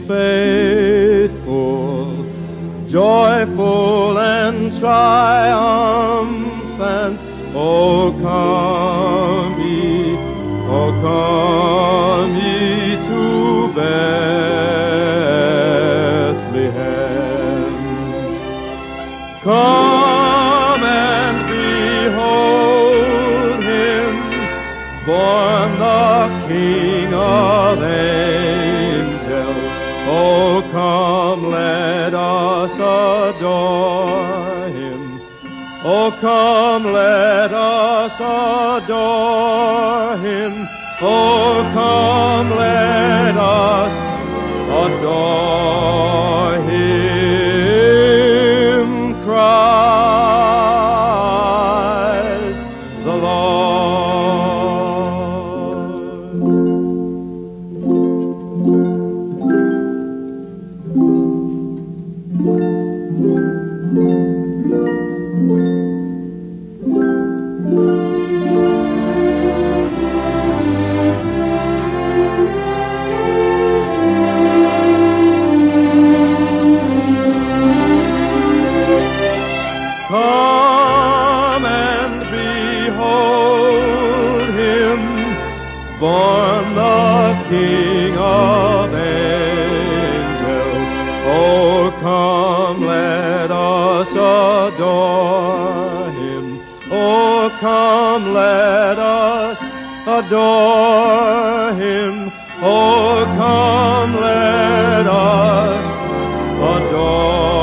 faithful, joyful and triumphant. O come ye to Bethlehem. Come and behold him, born the King of angels. Oh, come, let us adore him. Oh, come, let us adore him. Oh, come, let us adore him. Christ the Lord. Come and behold him, born the King of angels. Oh, come, let us adore him. Oh, come, let us adore him. Oh, come, let us adore